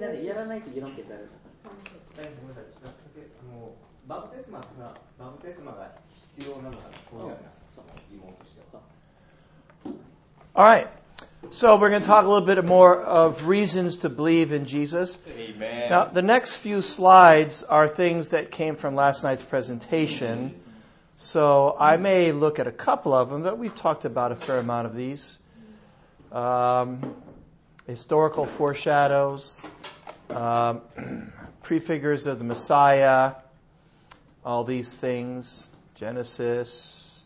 やらないと4桁あるから。 バプテスマが必要なのかな、そういう疑問としては。 All right. So we're going to talk a little bit more of reasons to believe in Jesus. Amen. Now, the next few slides are things that came from last night's presentation. So I may look at a couple of them, but we've talked about a fair amount of these. Historical foreshadows, prefigures of the Messiah, all these things, Genesis,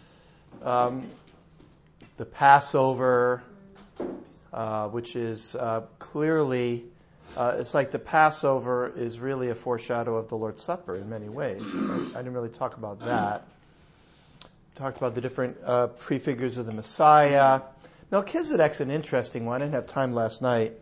the Passover, which is clearly, it's like the Passover is really a foreshadow of the Lord's Supper in many ways. I didn't really talk about that. Talked about the different prefigures of the Messiah. Melchizedek's an interesting one. I didn't have time last night.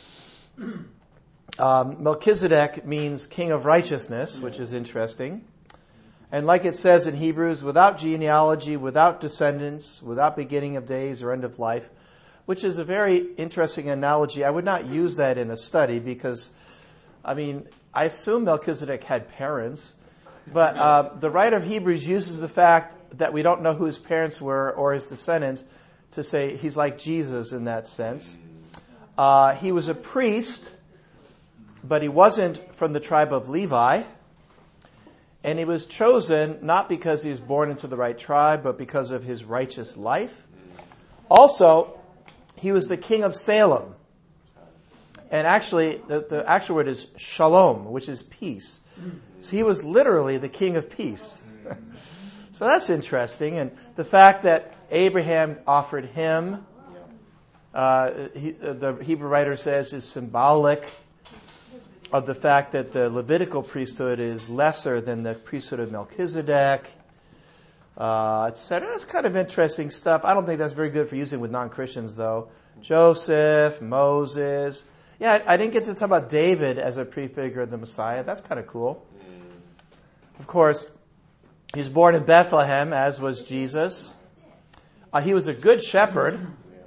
Melchizedek means king of righteousness, which is interesting. And like it says in Hebrews, without genealogy, without descendants, without beginning of days or end of life, which is a very interesting analogy. I would not use that in a study because, I assume Melchizedek had parents, but the writer of Hebrews uses the fact that we don't know who his parents were or his descendants to say he's like Jesus in that sense. He was a priest, but he wasn't from the tribe of Levi. And he was chosen not because he was born into the right tribe, but because of his righteous life. Also, he was the king of Salem. And actually, the actual word is shalom, which is peace. So he was literally the king of peace. So that's interesting. And the fact that Abraham offered him, the Hebrew writer says, is symbolic of the fact that the Levitical priesthood is lesser than the priesthood of Melchizedek, etc. That's kind of interesting stuff. I don't think that's very good for using with non-Christians, though. Joseph, Moses. Yeah, I didn't get to talk about David as a prefigure of the Messiah. That's kind of cool. Of course, he was born in Bethlehem, as was Jesus. He was a good shepherd.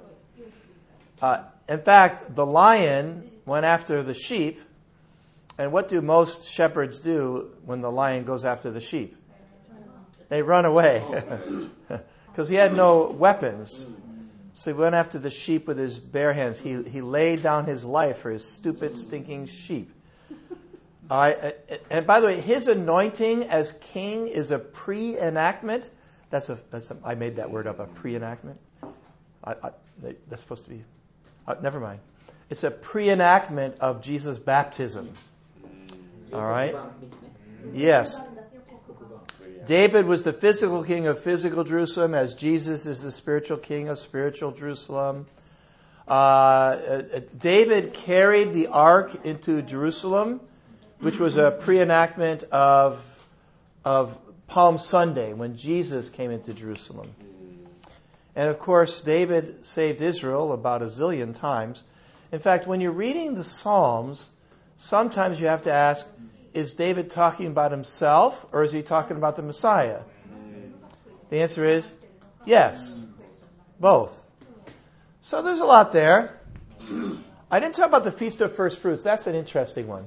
In fact, the lion went after the sheep. And what do most shepherds do when the lion goes after the sheep? They run away. Because he had no weapons. So he went after the sheep with his bare hands. He laid down his life for his stupid, stinking sheep. And by the way, his anointing as king is a pre-enactment. I made that word up, a pre-enactment. That's supposed to be... never mind. It's a pre-enactment of Jesus' baptism. All right? Yes. David was the physical king of physical Jerusalem, as Jesus is the spiritual king of spiritual Jerusalem. David carried the ark into Jerusalem, which was a pre-enactment of Palm Sunday, when Jesus came into Jerusalem. And of course, David saved Israel about a zillion times. In fact, when you're reading the Psalms, sometimes you have to ask, is David talking about himself or is he talking about the Messiah? The answer is yes, both. So there's a lot there. I didn't talk about the Feast of First Fruits. That's an interesting one.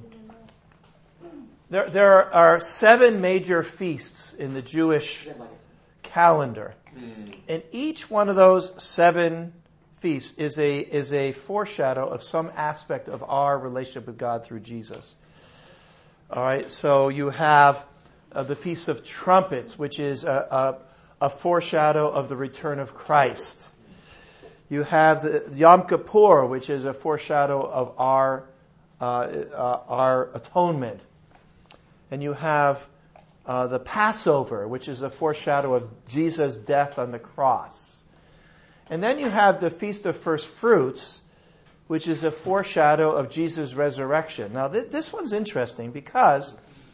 There are 7 major feasts in the Jewish calendar. And each one of those 7 feast is a foreshadow of some aspect of our relationship with God through Jesus. All right, so you have the Feast of Trumpets, which is a foreshadow of the return of Christ. You have the Yom Kippur, which is a foreshadow of our atonement. And you have the Passover, which is a foreshadow of Jesus' death on the cross. And then you have the Feast of First Fruits, which is a foreshadow of Jesus' resurrection. Now, this one's interesting because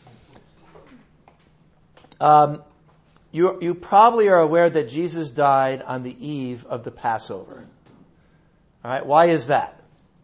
you probably are aware that Jesus died on the eve of the Passover. All right, why is that?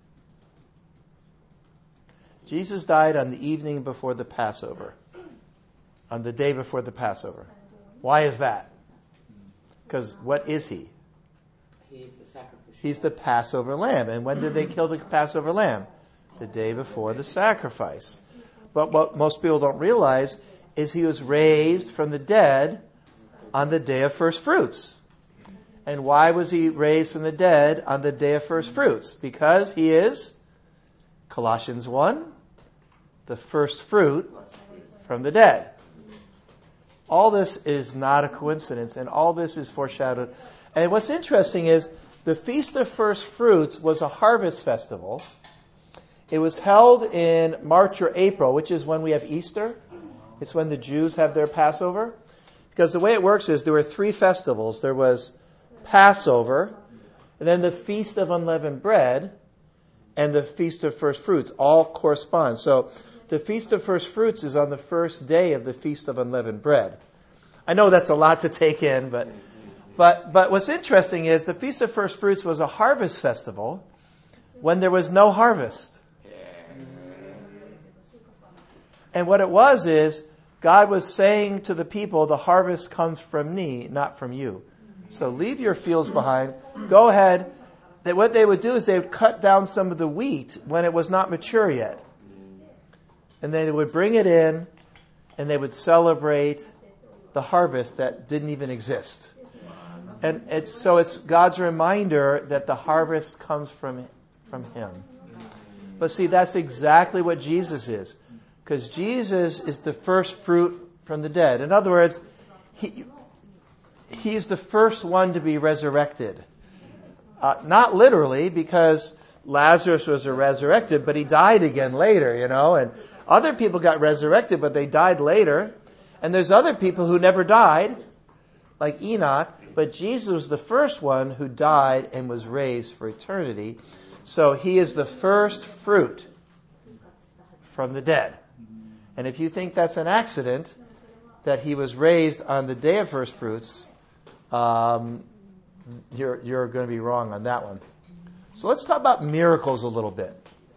Jesus died on the evening before the Passover, on the day before the Passover. Why is that? Because what is he? He is the sacrificial. He's the Passover lamb. And when did they kill the Passover lamb? The day before the sacrifice. But what most people don't realize is he was raised from the dead on the day of first fruits. And why was he raised from the dead on the day of first fruits? Because he is, Colossians 1, the first fruit from the dead. All this is not a coincidence, and all this is foreshadowed. And what's interesting is the Feast of First Fruits was a harvest festival. It was held in March or April, which is when we have Easter. It's when the Jews have their Passover. Because the way it works is there were 3 festivals. There was Passover, and then the Feast of Unleavened Bread, and the Feast of First Fruits. All correspond. So the Feast of First Fruits is on the first day of the Feast of Unleavened Bread. I know that's a lot to take in, but what's interesting is the Feast of First Fruits was a harvest festival when there was no harvest. And what it was is God was saying to the people, the harvest comes from me, not from you. So leave your fields behind. Go ahead. What they would do is they would cut down some of the wheat when it was not mature yet. And they would bring it in and they would celebrate the harvest that didn't even exist. And it's God's reminder that the harvest comes from Him. But see, that's exactly what Jesus is. Because Jesus is the first fruit from the dead. In other words, He's the first one to be resurrected. Not literally, because Lazarus was resurrected, but he died again later, and other people got resurrected, but they died later. And there's other people who never died, like Enoch, but Jesus was the first one who died and was raised for eternity. So he is the first fruit from the dead. And if you think that's an accident, that he was raised on the day of first fruits, you're going to be wrong on that one. So let's talk about miracles a little bit.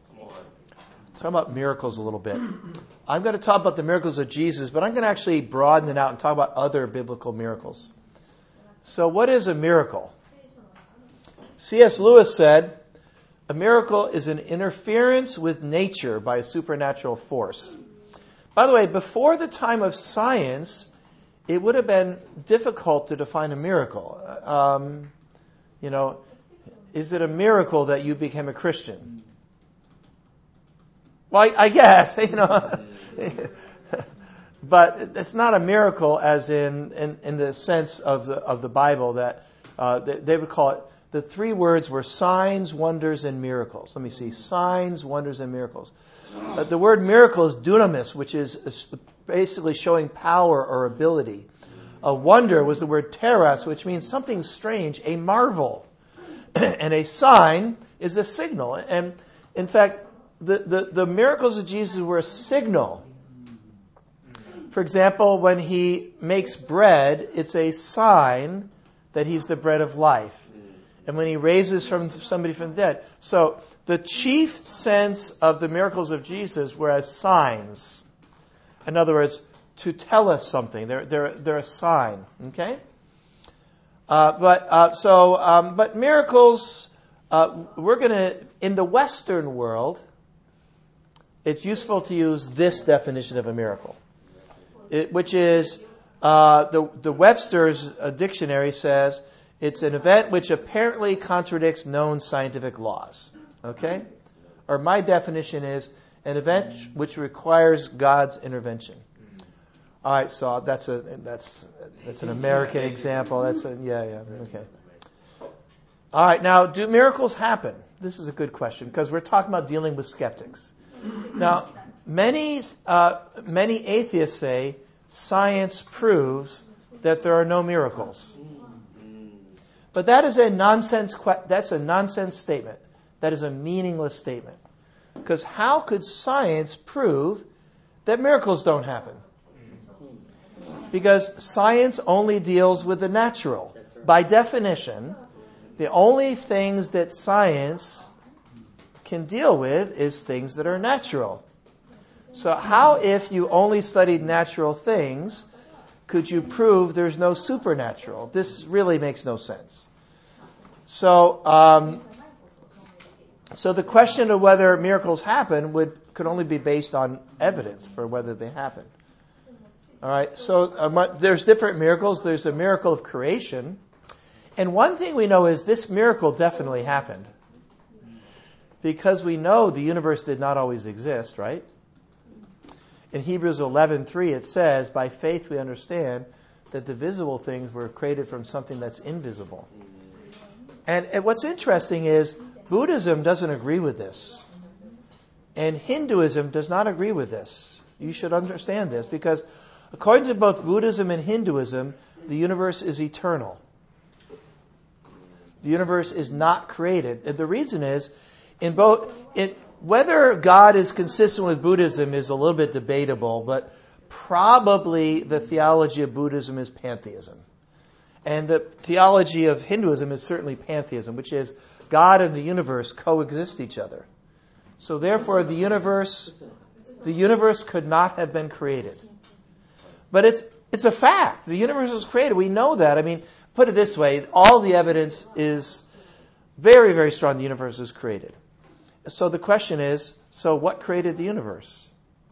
I'm going to talk about the miracles of Jesus, but I'm going to actually broaden it out and talk about other biblical miracles. So what is a miracle? C.S. Lewis said, a miracle is an interference with nature by a supernatural force. By the way, before the time of science, it would have been difficult to define a miracle. Is it a miracle that you became a Christian? Well, I guess, but it's not a miracle as in the sense of the Bible that they would call it. The 3 words were signs, wonders, and miracles. Let me see. Signs, wonders, and miracles. The word miracle is dunamis, which is basically showing power or ability. A wonder was the word teras, which means something strange, a marvel. And a sign is a signal. And in fact, the miracles of Jesus were a signal. For example, when he makes bread, it's a sign that he's the bread of life. And when he raises somebody from the dead. So the chief sense of the miracles of Jesus were as signs. In other words, to tell us something. They're a sign. Okay? But miracles, in the Western world, it's useful to use this definition of a miracle, which is the Webster's dictionary says it's an event which apparently contradicts known scientific laws. Okay? Or my definition is an event which requires God's intervention. All right, so that's an American example. Okay. All right, now, do miracles happen? This is a good question because we're talking about dealing with skeptics. Now, many atheists say science proves that there are no miracles. But that is a nonsense statement. That is a meaningless statement. Because how could science prove that miracles don't happen? Because science only deals with the natural. By definition, the only things that science can deal with is things that are natural. So how, if you only studied natural things, could you prove there's no supernatural? This really makes no sense. So So the question of whether miracles happen could only be based on evidence for whether they happen. All right, so there's different miracles. There's a miracle of creation. And one thing we know is this miracle definitely happened. Because we know the universe did not always exist, right? In Hebrews 11:3 it says, by faith we understand that the visible things were created from something that's invisible. And what's interesting is Buddhism doesn't agree with this. And Hinduism does not agree with this. You should understand this because according to both Buddhism and Hinduism, the universe is eternal. The universe is not created. And the reason is, whether God is consistent with Buddhism is a little bit debatable, but probably the theology of Buddhism is pantheism. And the theology of Hinduism is certainly pantheism, which is God and the universe coexist each other. So therefore the universe could not have been created. But it's a fact. The universe was created. We know that. I mean, put it this way, all the evidence is very, very strong the universe was created. So the question is, so what created the universe?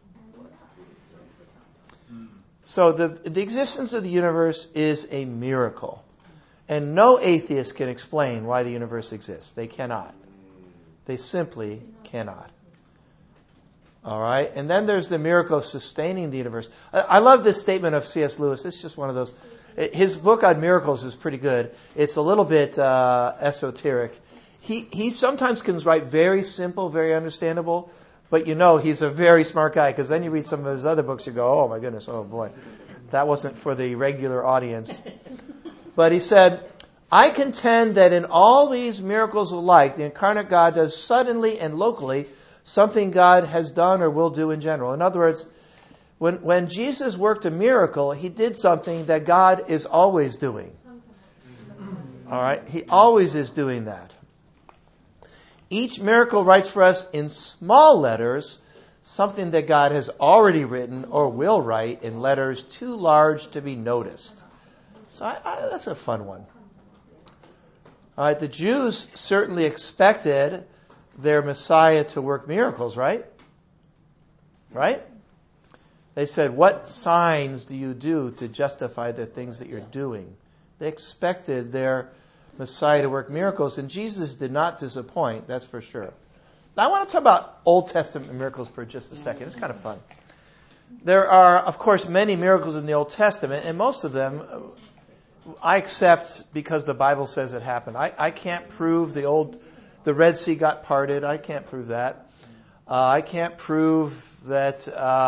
So the existence of the universe is a miracle. And no atheist can explain why the universe exists. They cannot. They simply cannot. All right? And then there's the miracle of sustaining the universe. I love this statement of C.S. Lewis. It's just one of those. His book on miracles is pretty good. It's a little bit esoteric. He sometimes can write very simple, very understandable, but he's a very smart guy because then you read some of his other books, you go, oh my goodness, oh boy. That wasn't for the regular audience. But he said, I contend that in all these miracles alike, the incarnate God does suddenly and locally something God has done or will do in general. In other words, when Jesus worked a miracle, he did something that God is always doing. All right? He always is doing that. Each miracle writes for us in small letters something that God has already written or will write in letters too large to be noticed. So that's a fun one. All right, the Jews certainly expected their Messiah to work miracles, right? Right? They said, what signs do you do to justify the things that you're doing? They expected their Messiah to work miracles, and Jesus did not disappoint, that's for sure. Now I want to talk about Old Testament miracles for just a second. It's kind of fun. There are, of course, many miracles in the Old Testament, and most of them I accept because the Bible says it happened. I can't prove the Red Sea got parted. I can't prove that. I can't prove that,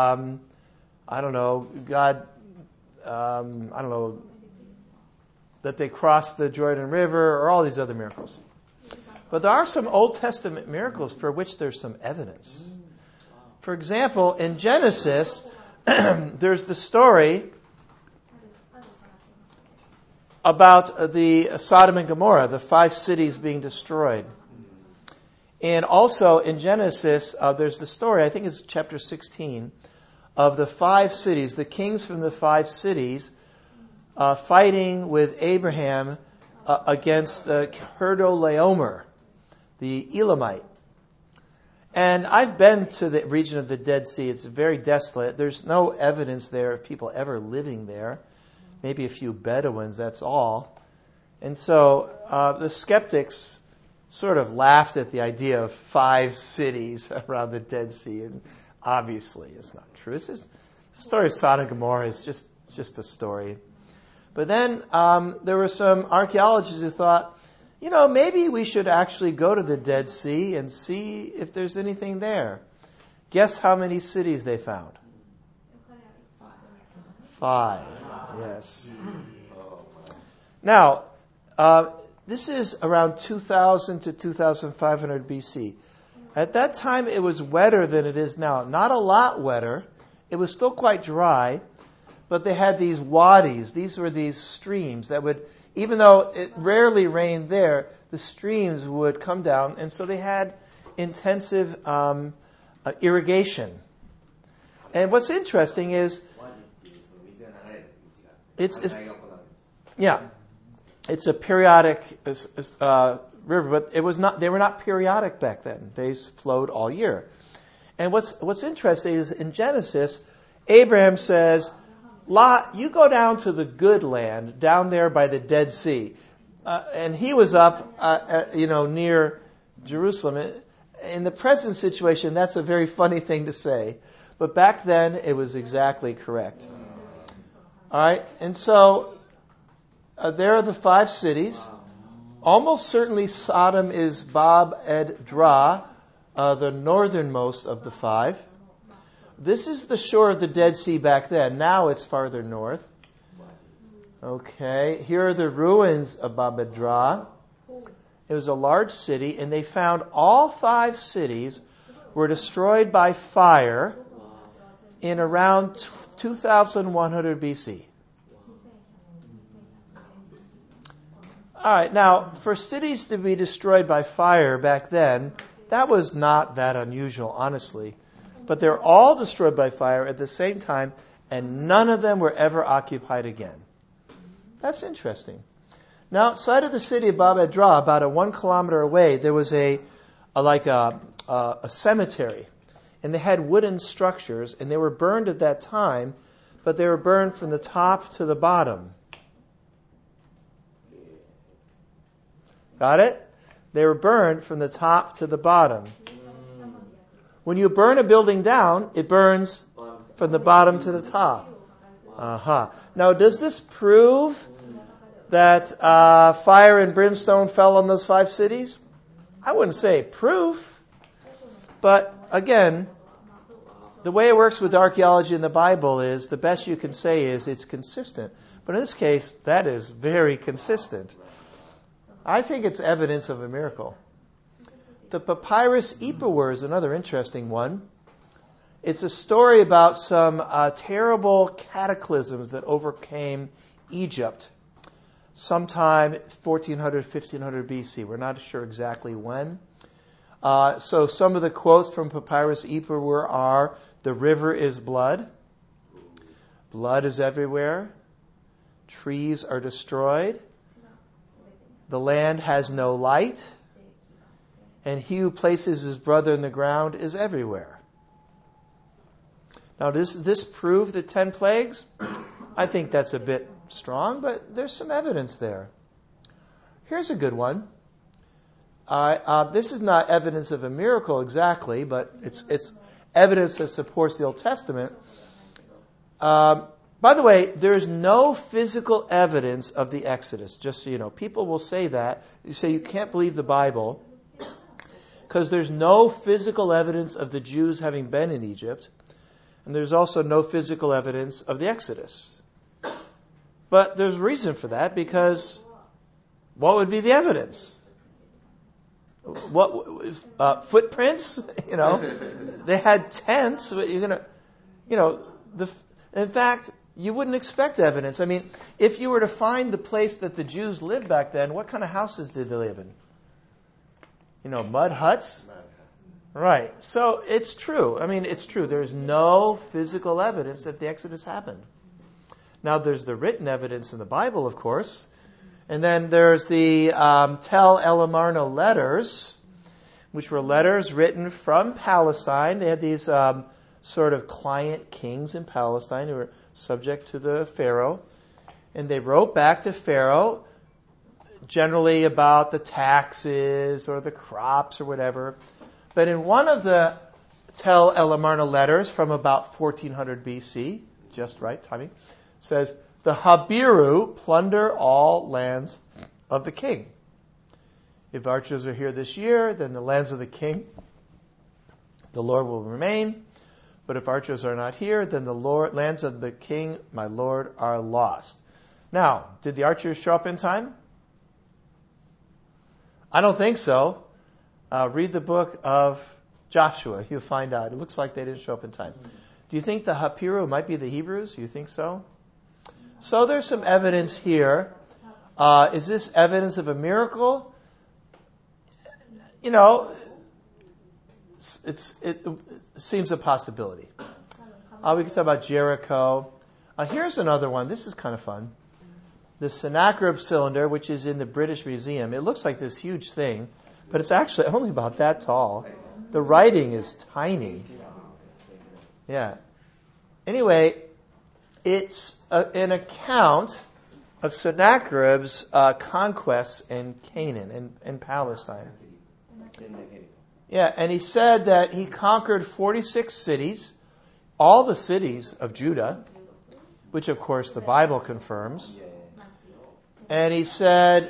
God, that they crossed the Jordan River or all these other miracles. But there are some Old Testament miracles for which there's some evidence. For example, in Genesis, there's the story about the Sodom and Gomorrah, the 5 cities being destroyed. And also in Genesis, there's the story, I think it's chapter 16, of the 5 cities, the kings from the 5 cities, fighting with Abraham against the Chedorlaomer, the Elamite. And I've been to the region of the Dead Sea. It's very desolate. There's no evidence there of people ever living there. Maybe a few Bedouins, that's all. And so the skeptics sort of laughed at the idea of 5 cities around the Dead Sea. And obviously it's not true. The story of Sodom and Gomorrah is just a story. But then there were some archaeologists who thought, maybe we should actually go to the Dead Sea and see if there's anything there. Guess how many cities they found? 5. Yes. Now, this is around 2000 to 2500 BC. At that time, it was wetter than it is now. Not a lot wetter. It was still quite dry. But they had these wadis. These were these streams that would, even though it rarely rained there, the streams would come down. And so they had intensive irrigation. And what's interesting is, it's a periodic river, but it was not. They were not periodic back then. They flowed all year. And what's interesting is in Genesis, Abraham says, Lot, you go down to the good land, down there by the Dead Sea. And he was up, near Jerusalem. In the present situation, that's a very funny thing to say. But back then, it was exactly correct. All right? And so, there are the 5 cities. Almost certainly Sodom is Bab Edra, the northernmost of the 5. This is the shore of the Dead Sea back then. Now it's farther north. Okay, here are the ruins of Bab Edra. It was a large city, and they found all 5 cities were destroyed by fire in around 2100 BC. All right, now, for cities to be destroyed by fire back then, that was not that unusual, honestly. But they're all destroyed by fire at the same time, and none of them were ever occupied again. That's interesting. Now, outside of the city of Bab Edra, about 1 kilometer away, there was a cemetery. And they had wooden structures, and they were burned at that time, but they were burned from the top to the bottom. Got it? They were burned from the top to the bottom. When you burn a building down, it burns from the bottom to the top. Now, does this prove that fire and brimstone fell on those 5 cities? I wouldn't say proof. But again, the way it works with archaeology in the Bible is the best you can say is it's consistent. But in this case, that is very consistent. I think it's evidence of a miracle. The Papyrus Ipuwer is another interesting one. It's a story about some terrible cataclysms that overcame Egypt sometime 1400, 1500 BC. We're not sure exactly when. So some of the quotes from Papyrus Ipuwer are, "The river is blood. Blood is everywhere. Trees are destroyed. The land has no light. And he who places his brother in the ground is everywhere." Now, does this prove the 10 plagues? I think that's a bit strong, but there's some evidence there. Here's a good one. This is not evidence of a miracle exactly, but it's evidence that supports the Old Testament. By the way, there's no physical evidence of the Exodus, just so you know. People will say that. You say you can't believe the Bible because there's no physical evidence of the Jews having been in Egypt, and there's also no physical evidence of the Exodus. But there's a reason for that, because what would be the evidence? What footprints? They had tents. You're gonna, in fact, you wouldn't expect evidence. I mean, if you were to find the place that the Jews lived back then, what kind of houses did they live in? Mud huts? Right. So it's true. I mean, it's true. There's no physical evidence that the Exodus happened. Now, there's the written evidence in the Bible, of course. And then there's the Tel El Amarna letters, which were letters written from Palestine. They had these sort of client kings in Palestine who were subject to the Pharaoh. And they wrote back to Pharaoh, generally about the taxes or the crops or whatever. But in one of the Tel El Amarna letters from about 1400 BC, just right timing, says, "The Habiru plunder all lands of the king. If archers are here this year, then the lands of the king, the Lord will remain. But if archers are not here, then the lands of the king, my Lord, are lost." Now, did the archers show up in time? I don't think so. Read the book of Joshua. You'll find out. It looks like they didn't show up in time. Do you think the Hapiru might be the Hebrews? You think so? So there's some evidence here. Is this evidence of a miracle? It seems a possibility. We can talk about Jericho. Here's another one. This is kind of fun. the Sennacherib cylinder, which is in the British Museum. It looks like this huge thing, but it's actually only about that tall. The writing is tiny. Yeah. Anyway, it's an account of Sennacherib's conquests in Canaan, in Palestine. Yeah, and he said that he conquered 46 cities, all the cities of Judah, which of course the Bible confirms. And he said,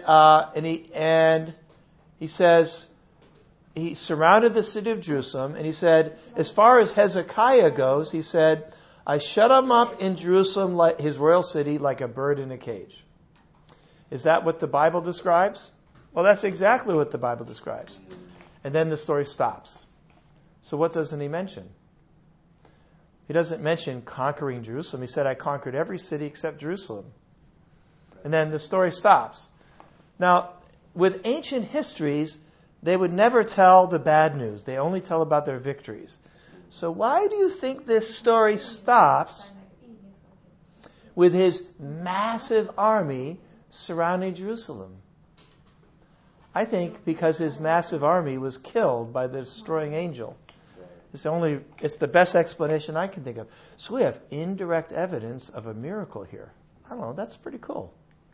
he says, he surrounded the city of Jerusalem, and he said, as far as Hezekiah goes, he said, I shut him up in Jerusalem, like his royal city, like a bird in a cage. Is that what the Bible describes? Well, that's exactly what the Bible describes. And then the story stops. So what doesn't he mention? He doesn't mention conquering Jerusalem. He said, I conquered every city except Jerusalem. And then the story stops. Now, with ancient histories, they would never tell the bad news. They only tell about their victories. So why do you think this story stops with his massive army surrounding Jerusalem? I think because his massive army was killed by the destroying angel. It's the best explanation I can think of. So we have indirect evidence of a miracle here. I don't know, that's pretty cool.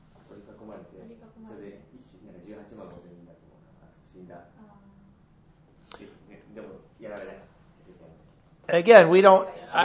Again, we don't.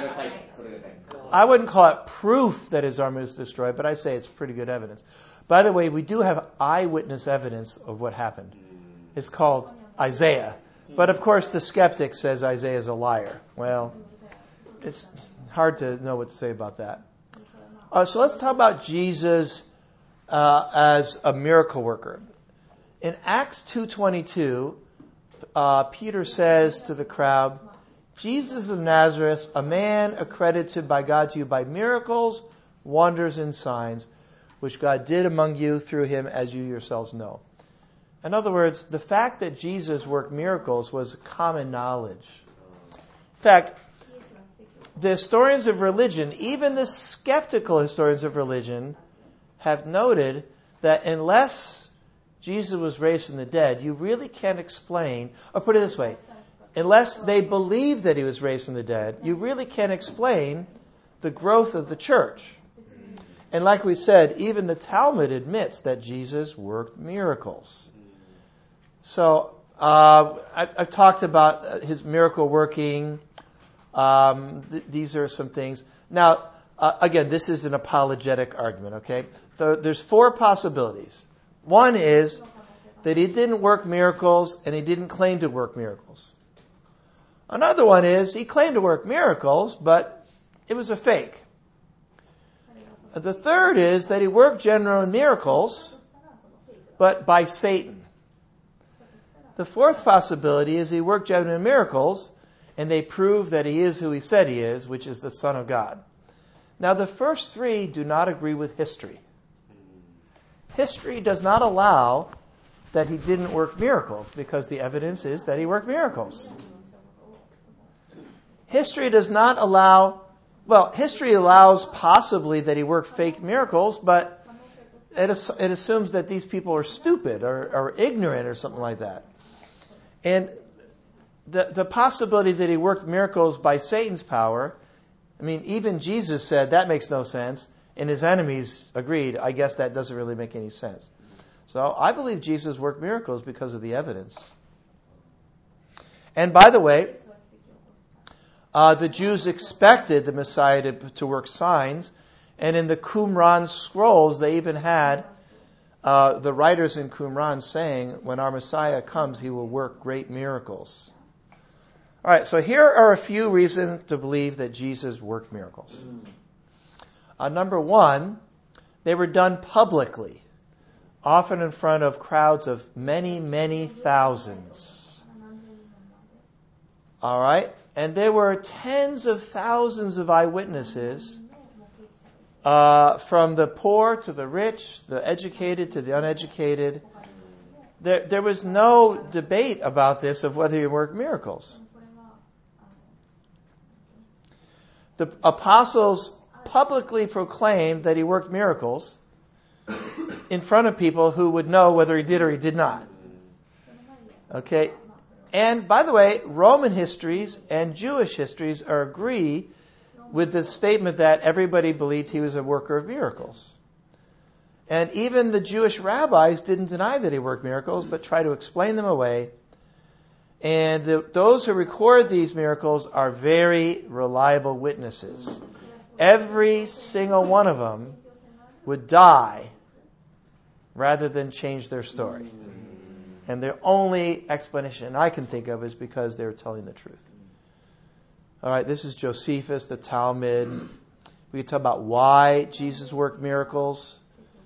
I wouldn't call it proof that his army was destroyed, but I say it's pretty good evidence. By the way, we do have eyewitness evidence of what happened. It's called Isaiah. But of course, the skeptic says Isaiah is a liar. Well, it's hard to know what to say about that. So let's talk about Jesus as a miracle worker. In Acts 2:22, Peter says to the crowd, Jesus of Nazareth, a man accredited by God to you by miracles, wonders, and signs, which God did among you through him, as you yourselves know. In other words, the fact that Jesus worked miracles was common knowledge. In fact, the historians of religion, even the skeptical historians of religion, have noted that unless Jesus was raised from the dead, you really can't explain, or put it this way, unless they believe that he was raised from the dead, you really can't explain the growth of the church. And like we said, even the Talmud admits that Jesus worked miracles. So I've talked about his miracle working. These are some things. Now, again, this is an apologetic argument, okay? So there's four possibilities. One is that he didn't work miracles and he didn't claim to work miracles. Another one is he claimed to work miracles, but it was a fake. The third is that he worked genuine miracles, but by Satan. The fourth possibility is he worked genuine miracles, and they prove that he is who he said he is, which is the Son of God. Now, the first three do not agree with history. History does not allow that he didn't work miracles, because the evidence is that he worked miracles. History does not allow, history allows possibly that he worked fake miracles, but it assumes that these people are stupid or ignorant or something like that. And the possibility that he worked miracles by Satan's power, even Jesus said that makes no sense, and his enemies agreed, I guess that doesn't really make any sense. So I believe Jesus worked miracles because of the evidence. And by the way, the Jews expected the Messiah to work signs, and in the Qumran scrolls, they even had the writers in Qumran saying, when our Messiah comes, he will work great miracles. All right, so here are a few reasons to believe that Jesus worked miracles. Number one, they were done publicly, often in front of crowds of many, many thousands. All right? And there were tens of thousands of eyewitnesses, from the poor to the rich, the educated to the uneducated. There was no debate about this of whether he worked miracles. The apostles publicly proclaimed that he worked miracles, in front of people who would know whether he did or he did not. Okay? And by the way, Roman histories and Jewish histories agree with the statement that everybody believed he was a worker of miracles. And even the Jewish rabbis didn't deny that he worked miracles, but try to explain them away. And those who record these miracles are very reliable witnesses. Every single one of them would die rather than change their story. And the only explanation I can think of is because they're telling the truth. All right, this is Josephus, the Talmud. We can talk about why Jesus worked miracles.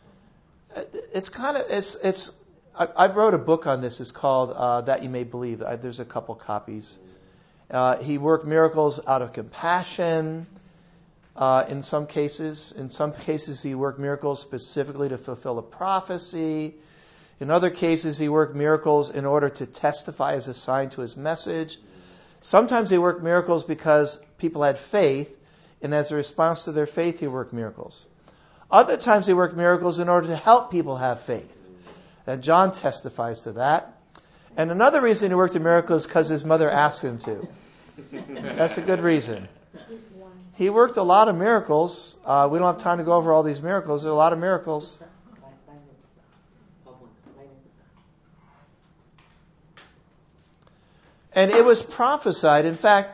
I've wrote a book on this. It's called That You May Believe. There's a couple copies. He worked miracles out of compassion. In some cases, he worked miracles specifically to fulfill a prophecy. In other cases, he worked miracles in order to testify as a sign to his message. Sometimes he worked miracles because people had faith, and as a response to their faith, he worked miracles. Other times he worked miracles in order to help people have faith. And John testifies to that. And another reason he worked in miracles is because his mother asked him to. That's a good reason. He worked a lot of miracles. We don't have time to go over all these miracles. There are a lot of miracles. And it was prophesied. In fact,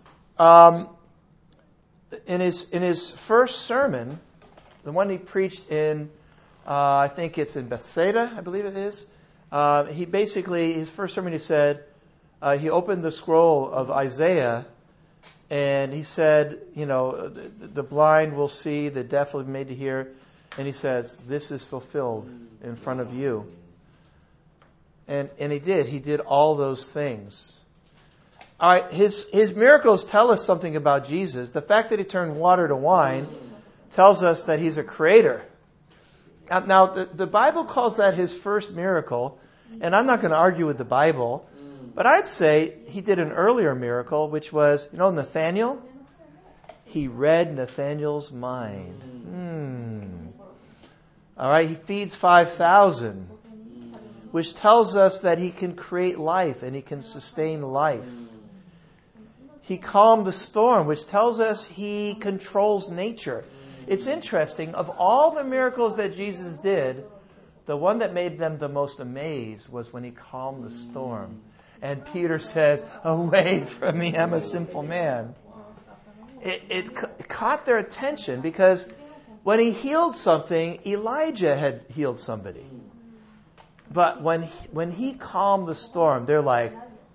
in his first sermon, the one he preached in, I think it's in Bethsaida, I believe it is. His first sermon, he said, he opened the scroll of Isaiah, and he said, the blind will see, the deaf will be made to hear, and he says, this is fulfilled in front of you. And he did. He did all those things. All right, his miracles tell us something about Jesus. The fact that he turned water to wine tells us that he's a creator. Now, the Bible calls that his first miracle, and I'm not going to argue with the Bible, but I'd say he did an earlier miracle, which was, Nathaniel? He read Nathaniel's mind. All right, he feeds 5,000, which tells us that he can create life and he can sustain life. He calmed the storm, which tells us he controls nature. It's interesting, of all the miracles that Jesus did, the one that made them the most amazed was when he calmed the storm. And Peter says, away from me, I'm a sinful man. It caught their attention because when he healed something, Elijah had healed somebody. But when he calmed the storm, they're like,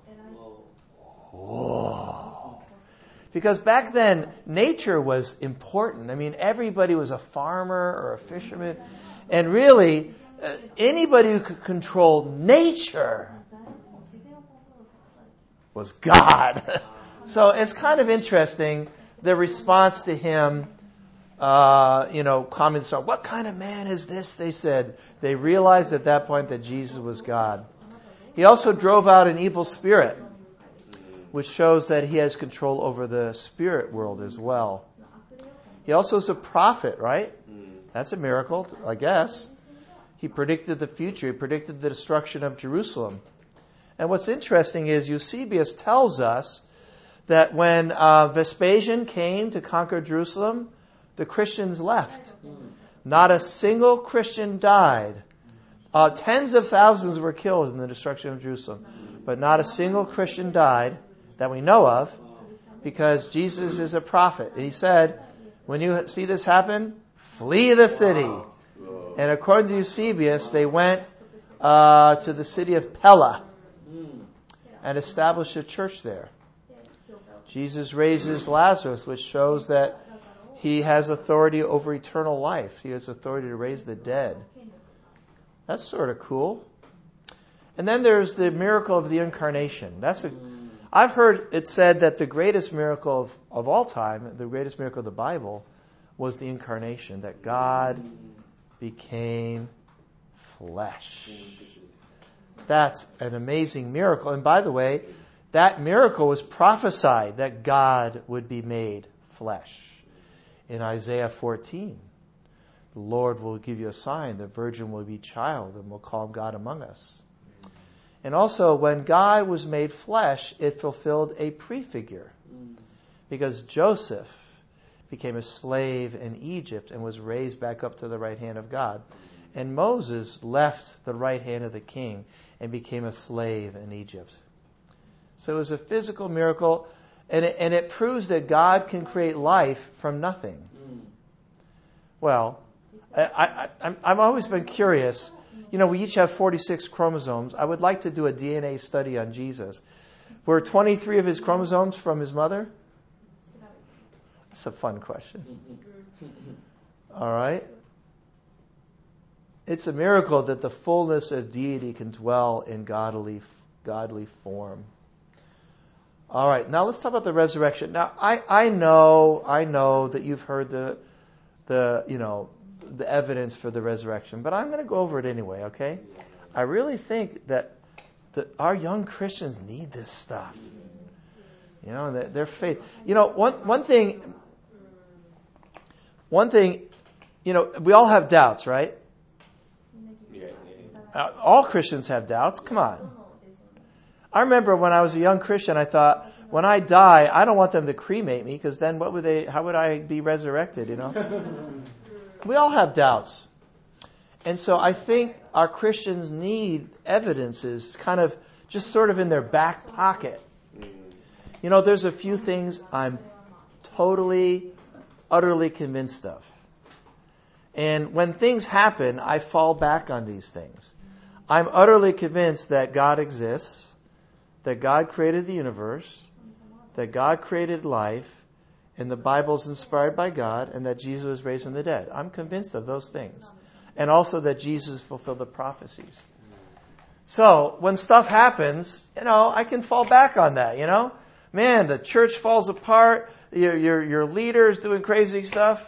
whoa. Because back then, nature was important. I mean, everybody was a farmer or a fisherman. And really, anybody who could control nature was God. So it's kind of interesting, the response to him, calming the storm. What kind of man is this? They said. They realized at that point that Jesus was God. He also drove out an evil spirit, which shows that he has control over the spirit world as well. He also is a prophet, right? That's a miracle, I guess. He predicted the future. He predicted the destruction of Jerusalem. And what's interesting is Eusebius tells us that when Vespasian came to conquer Jerusalem, the Christians left. Not a single Christian died. Tens of thousands were killed in the destruction of Jerusalem. But not a single Christian died that we know of, because Jesus is a prophet. And he said, when you see this happen, flee the city. And according to Eusebius, they went to the city of Pella and established a church there. Jesus raises Lazarus, which shows that he has authority over eternal life. He has authority to raise the dead. That's sort of cool. And then there's the miracle of the incarnation. I've heard it said that the greatest miracle of all time, the greatest miracle of the Bible, was the incarnation, that God became flesh. That's an amazing miracle. And by the way, that miracle was prophesied, that God would be made flesh, in Isaiah 14. the Lord will give you a sign. The virgin will be child and will call God among us. And also, when God was made flesh, it fulfilled a prefigure. Because Joseph became a slave in Egypt and was raised back up to the right hand of God. And Moses left the right hand of the king and became a slave in Egypt. So it was a physical miracle, and it proves that God can create life from nothing. Well, I've always been curious. You know, we each have 46 chromosomes. I would like to do a DNA study on Jesus. Were 23 of his chromosomes from his mother? That's a fun question. All right. It's a miracle that the fullness of deity can dwell in godly form. All right. Now let's talk about the resurrection. Now I know that you've heard the evidence for the resurrection, but I'm going to go over it anyway. Okay. I really think that our young Christians need this stuff. You know, their faith. You know, one thing. You know, we all have doubts, right? All Christians have doubts. Come on. I remember when I was a young Christian, I thought, when I die, I don't want them to cremate me, because then how would I be resurrected, you know? We all have doubts. And so I think our Christians need evidences kind of just sort of in their back pocket. You know, there's a few things I'm totally, utterly convinced of. And when things happen, I fall back on these things. I'm utterly convinced that God exists, that God created the universe, that God created life, and the Bible's inspired by God, and that Jesus was raised from the dead. I'm convinced of those things. And also that Jesus fulfilled the prophecies. So, when stuff happens, you know, I can fall back on that, you know. Man, the church falls apart, your leader's doing crazy stuff.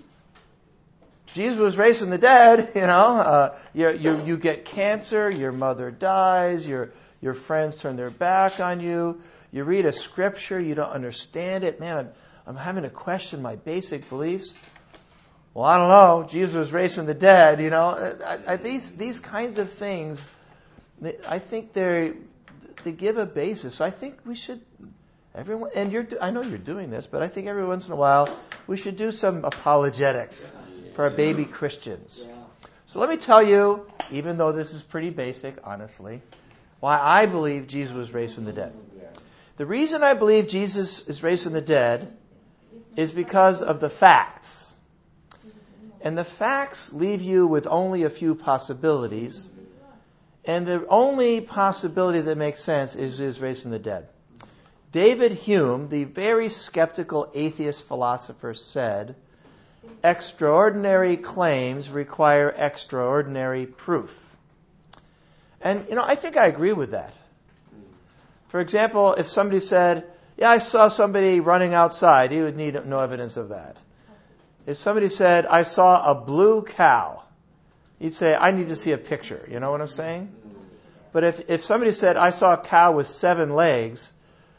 Jesus was raised from the dead, you know. You get cancer, your mother dies, your friends turn their back on you. You read a scripture, you don't understand it. Man, I'm having to question my basic beliefs. Well, I don't know. Jesus was raised from the dead, you know. These kinds of things, I think they give a basis. So I think we should, everyone, and I know you're doing this, but I think every once in a while we should do some apologetics for our baby Christians. So let me tell you, even though this is pretty basic, honestly, why I believe Jesus was raised from the dead. The reason I believe Jesus is raised from the dead is because of the facts. And the facts leave you with only a few possibilities. And the only possibility that makes sense is he was raised from the dead. David Hume, the very skeptical atheist philosopher, said, extraordinary claims require extraordinary proof. And, you know, I think I agree with that. For example, if somebody said, yeah, I saw somebody running outside, he would need no evidence of that. If somebody said, I saw a blue cow, he'd say, I need to see a picture. You know what I'm saying? But if somebody said, I saw a cow with 7 legs,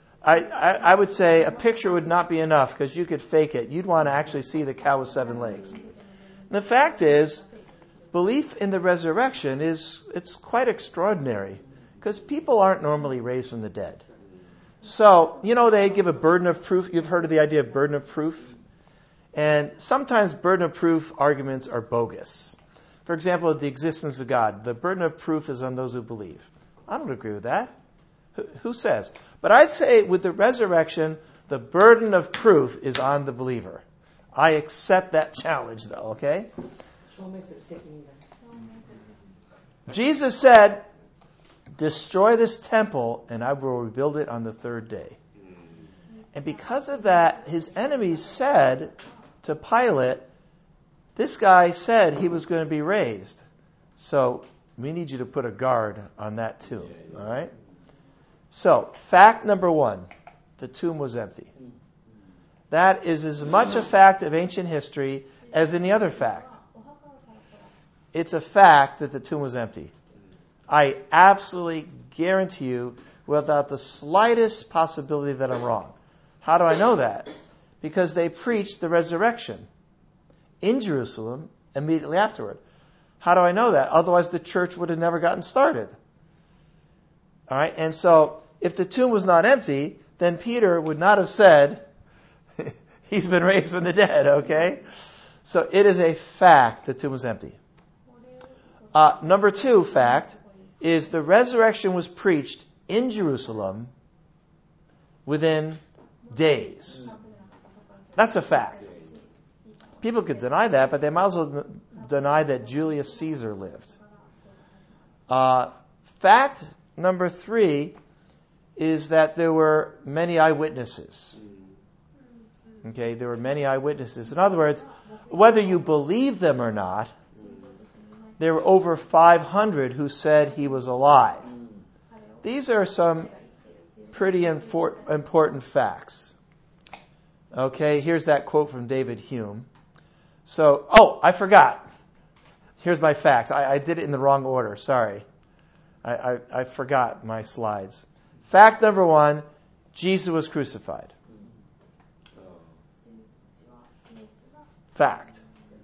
I would say a picture would not be enough because you could fake it. You'd want to actually see the cow with 7 legs. And the fact is, belief in the resurrection it's quite extraordinary because people aren't normally raised from the dead. So, you know, they give a burden of proof. You've heard of the idea of burden of proof? And sometimes burden of proof arguments are bogus. For example, the existence of God. The burden of proof is on those who believe. I don't agree with that. Who says? But I'd say with the resurrection, the burden of proof is on the believer. I accept that challenge, though, okay? Jesus said, destroy this temple and I will rebuild it on the 3rd day. And because of that, his enemies said to Pilate, this guy said he was going to be raised. So we need you to put a guard on that tomb. All right? So, fact number 1, the tomb was empty. That is as much a fact of ancient history as any other fact. It's a fact that the tomb was empty. I absolutely guarantee you, without the slightest possibility that I'm wrong. How do I know that? Because they preached the resurrection in Jerusalem immediately afterward. How do I know that? Otherwise the church would have never gotten started. All right, and so if the tomb was not empty, then Peter would not have said, he's been raised from the dead, okay? So it is a fact the tomb was empty. Number 2 fact is the resurrection was preached in Jerusalem within days. That's a fact. People could deny that, but they might as well deny that Julius Caesar lived. Fact number 3 is that there were many eyewitnesses. Okay, there were many eyewitnesses. In other words, whether you believe them or not, there were over 500 who said he was alive. These are some pretty important facts. Okay, here's that quote from David Hume. So, I forgot. Here's my facts. I did it in the wrong order. Sorry. I forgot my slides. Fact number 1, Jesus was crucified. Fact.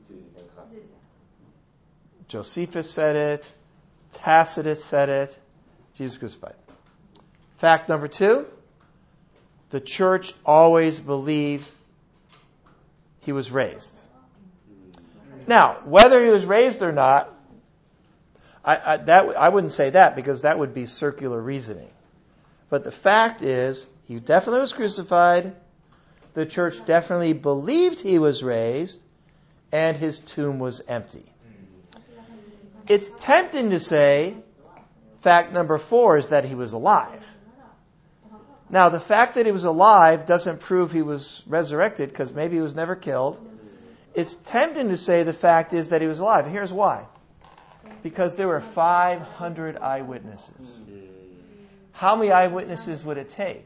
Josephus said it. Tacitus said it. Jesus crucified. Fact number 2, the church always believed he was raised. Now, whether he was raised or not, I wouldn't say that because that would be circular reasoning. But the fact is, he definitely was crucified. The church definitely believed he was raised, and his tomb was empty. It's tempting to say, fact number 4 is that he was alive. Now, the fact that he was alive doesn't prove he was resurrected, because maybe he was never killed. It's tempting to say the fact is that he was alive. Here's why. Because there were 500 eyewitnesses. How many eyewitnesses would it take?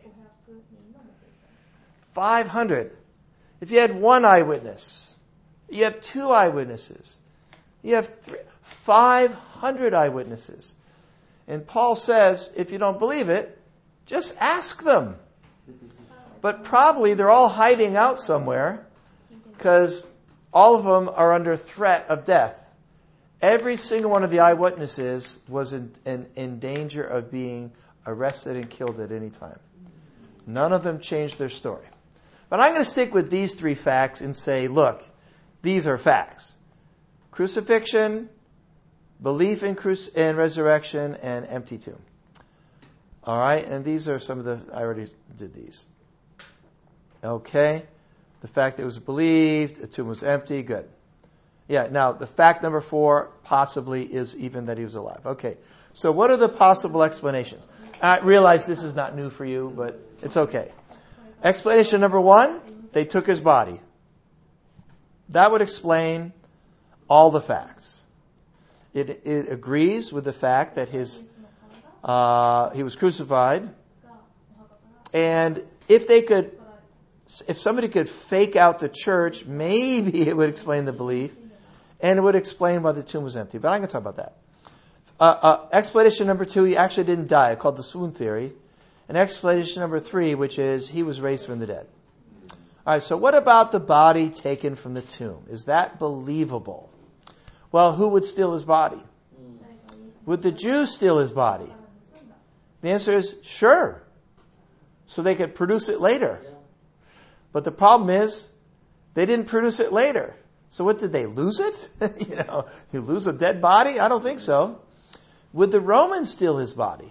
500. If you had 1 eyewitness, you have 2 eyewitnesses, you have 500 eyewitnesses. And Paul says, if you don't believe it, just ask them. But probably they're all hiding out somewhere because all of them are under threat of death. Every single one of the eyewitnesses was in danger of being arrested and killed at any time. None of them changed their story. But I'm going to stick with these 3 facts and say, look, these are facts. Crucifixion, belief in resurrection, and empty tomb. All right, and these are some of I already did these. Okay, the fact that it was believed, the tomb was empty, good. Yeah, now the fact number 4 possibly is even that he was alive. Okay, so what are the possible explanations? I realize this is not new for you, but it's okay. Explanation number 1, they took his body. That would explain all the facts. It agrees with the fact that he was crucified, and if somebody could fake out the church, maybe it would explain the belief, and it would explain why the tomb was empty. But I'm going to talk about that. Explanation number 2, he actually didn't die, called the swoon theory. And explanation number 3, which is he was raised from the dead. All right, so what about the body taken from the tomb? Is that believable? Well, who would steal his body? Would the Jews steal his body? The answer is sure. So they could produce it later. But the problem is, they didn't produce it later. So what, did they lose it? You lose a dead body? I don't think so. Would the Romans steal his body?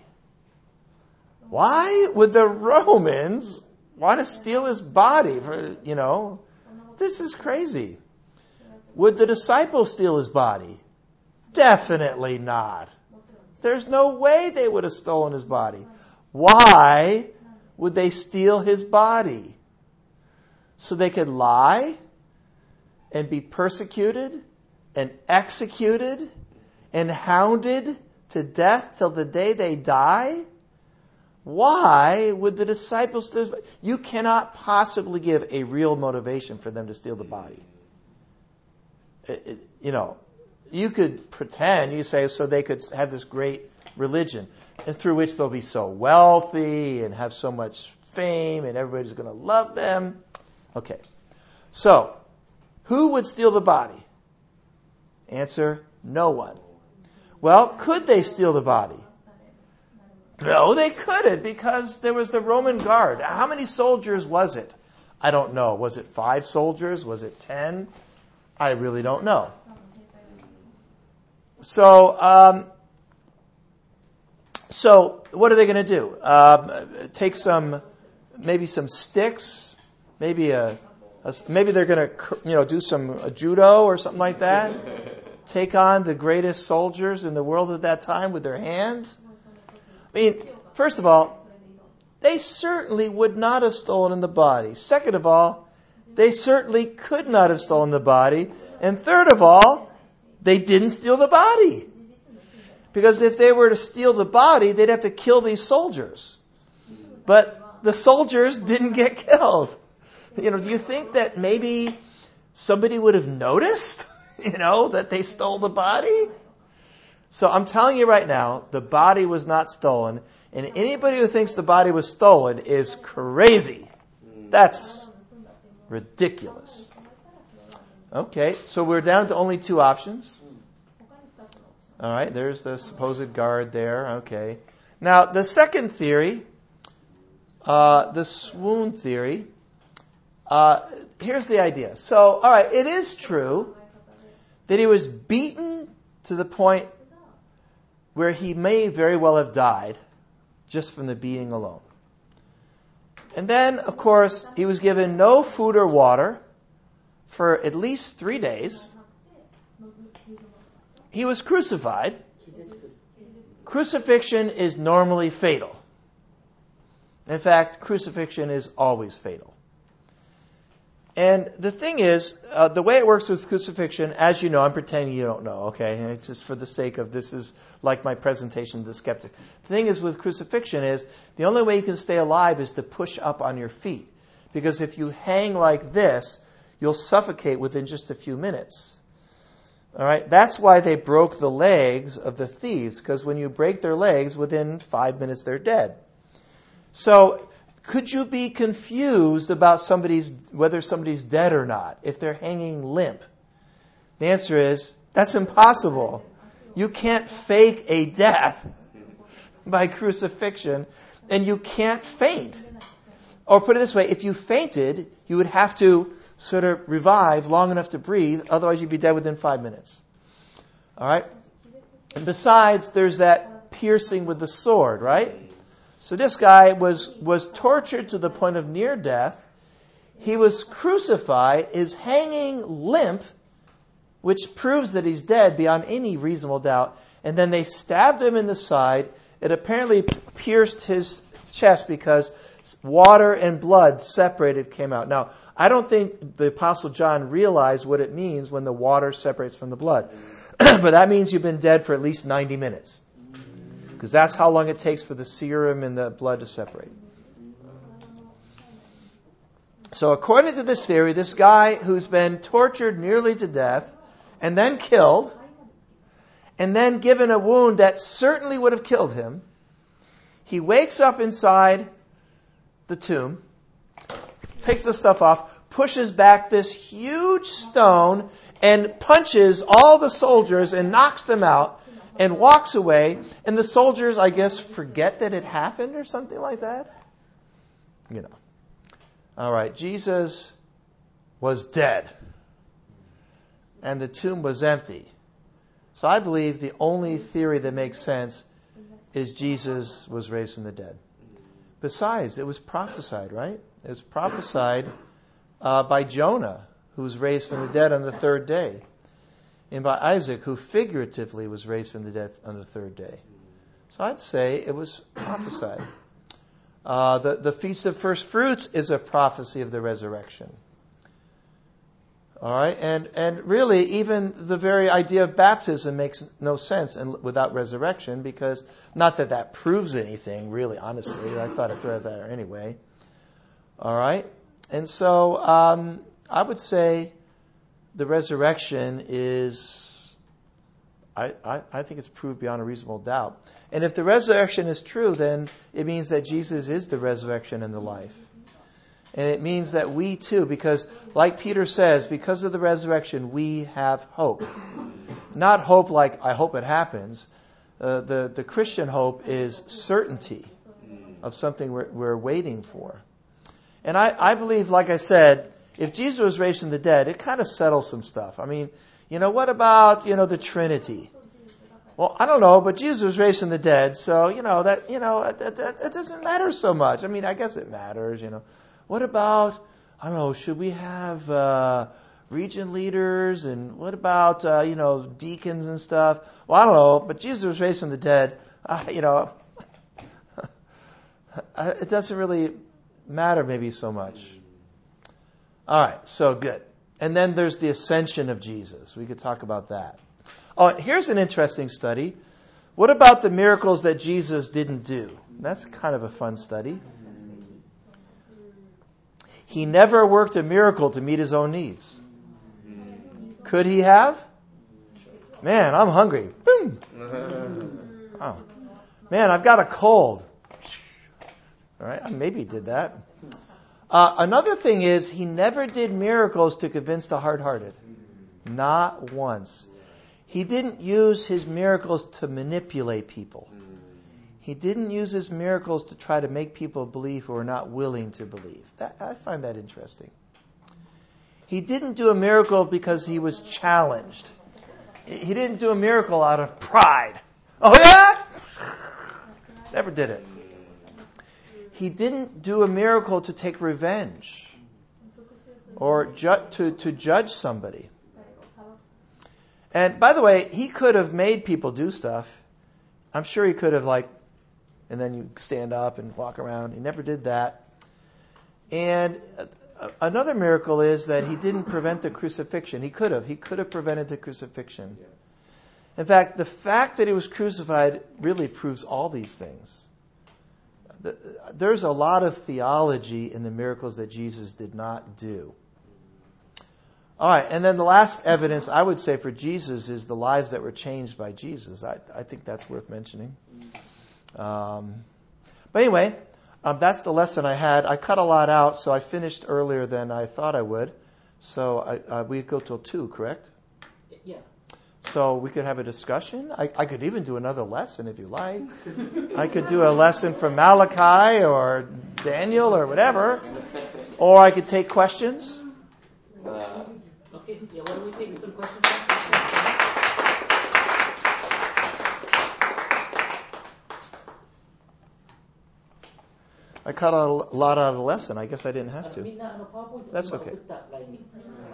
Why would the Romans want to steal his body? This is crazy. Would the disciples steal his body? Definitely not. There's no way they would have stolen his body. Why would they steal his body? So they could lie and be persecuted and executed and hounded to death till the day they die? Why would the disciples steal his body? You cannot possibly give a real motivation for them to steal the body. You could pretend, you say, so they could have this great religion, and through which they'll be so wealthy and have so much fame and everybody's going to love them. Okay. So, who would steal the body? Answer, no one. Well, could they steal the body? No, they couldn't, because there was the Roman guard. How many soldiers was it? I don't know. Was it 5 soldiers? Was it 10? I really don't know. So what are they going to do? Take maybe some sticks, maybe they're going to do some judo or something like that. Take on the greatest soldiers in the world at that time with their hands. I mean, first of all, they certainly would not have stolen the body. Second of all, they certainly could not have stolen the body. And third of all, they didn't steal the body. Because if they were to steal the body, they'd have to kill these soldiers. But the soldiers didn't get killed. Do you think that maybe somebody would have noticed, that they stole the body? So I'm telling you right now, the body was not stolen. And anybody who thinks the body was stolen is crazy. That's ridiculous. Okay, so we're down to only 2 options. All right, there's the supposed guard there. Okay. Now, the second theory, the swoon theory, here's the idea. So, all right, it is true that he was beaten to the point where he may very well have died just from the beating alone. And then, of course, he was given no food or water for at least 3 days. He was crucified. Crucifixion is normally fatal. In fact, crucifixion is always fatal. And the thing is, the way it works with crucifixion, as you know, I'm pretending you don't know, okay? It's just for the sake of this is like my presentation to the skeptic. The thing is with crucifixion is, the only way you can stay alive is to push up on your feet. Because if you hang like this, you'll suffocate within just a few minutes. All right? That's why they broke the legs of the thieves, because when you break their legs, within 5 minutes they're dead. So, could you be confused about whether somebody's dead or not if they're hanging limp? The answer is, that's impossible. You can't fake a death by crucifixion, and you can't faint. Or put it this way, if you fainted, you would have to sort of revive long enough to breathe, otherwise you'd be dead within 5 minutes. All right? And besides, there's that piercing with the sword, right? So this guy was tortured to the point of near death. He was crucified, is hanging limp, which proves that he's dead beyond any reasonable doubt. And then they stabbed him in the side. It apparently pierced his chest because water and blood separated came out. Now, I don't think the Apostle John realized what it means when the water separates from the blood. But that means you've been dead for at least 90 minutes. Because that's how long it takes for the serum and the blood to separate. So according to this theory, this guy who's been tortured nearly to death and then killed and then given a wound that certainly would have killed him, he wakes up inside the tomb, takes the stuff off, pushes back this huge stone and punches all the soldiers and knocks them out and walks away, and the soldiers, I guess, forget that it happened or something like that. All right, Jesus was dead, and the tomb was empty. So I believe the only theory that makes sense is Jesus was raised from the dead. Besides, it was prophesied, right? It was prophesied by Jonah, who was raised from the dead on the 3rd day. And by Isaac, who figuratively was raised from the dead on the 3rd day. So I'd say it was prophesied. The Feast of First Fruits is a prophecy of the resurrection. All right, and really, even the very idea of baptism makes no sense without resurrection, because not that proves anything, really, honestly. I thought I'd throw that there anyway. All right, and so I would say the resurrection is, I think it's proved beyond a reasonable doubt. And if the resurrection is true, then it means that Jesus is the resurrection and the life. And it means that we too, because like Peter says, because of the resurrection, we have hope. not hope like I hope it happens. The Christian hope is certainty of something we're waiting for. And I believe, like I said, if Jesus was raised from the dead, it kind of settles some stuff. I mean, what about, the Trinity? Well, I don't know, but Jesus was raised from the dead, so, it doesn't matter so much. I mean, I guess it matters, What about, I don't know, should we have region leaders, and what about, deacons and stuff? Well, I don't know, but Jesus was raised from the dead, it doesn't really matter maybe so much. All right, so good. And then there's the ascension of Jesus. We could talk about that. Oh, here's an interesting study. What about the miracles that Jesus didn't do? That's kind of a fun study. He never worked a miracle to meet his own needs. Could he have? Man, I'm hungry. Boom. Oh. Man, I've got a cold. All right, maybe he did that. Another thing is, he never did miracles to convince the hard-hearted. Not once. He didn't use his miracles to manipulate people. He didn't use his miracles to try to make people believe who are not willing to believe. I find that interesting. He didn't do a miracle because he was challenged. He didn't do a miracle out of pride. Oh yeah? Never did it. He didn't do a miracle to take revenge or to judge somebody. And by the way, he could have made people do stuff. I'm sure he could have and then you stand up and walk around. He never did that. And another miracle is that he didn't prevent the crucifixion. He could have. He could have prevented the crucifixion. In fact, the fact that he was crucified really proves all these things. There's a lot of theology in the miracles that Jesus did not do. All right, and then the last evidence I would say for Jesus is the lives that were changed by Jesus. I think that's worth mentioning. But anyway, that's the lesson I had. I cut a lot out, so I finished earlier than I thought I would. So we go till 2, correct? Yeah. So we could have a discussion. I could even do another lesson if you like. I could do a lesson from Malachi or Daniel or whatever. Or I could take questions. Okay, yeah, why don't we take some questions? I cut out a lot out of the lesson. I guess I didn't have to. That's okay.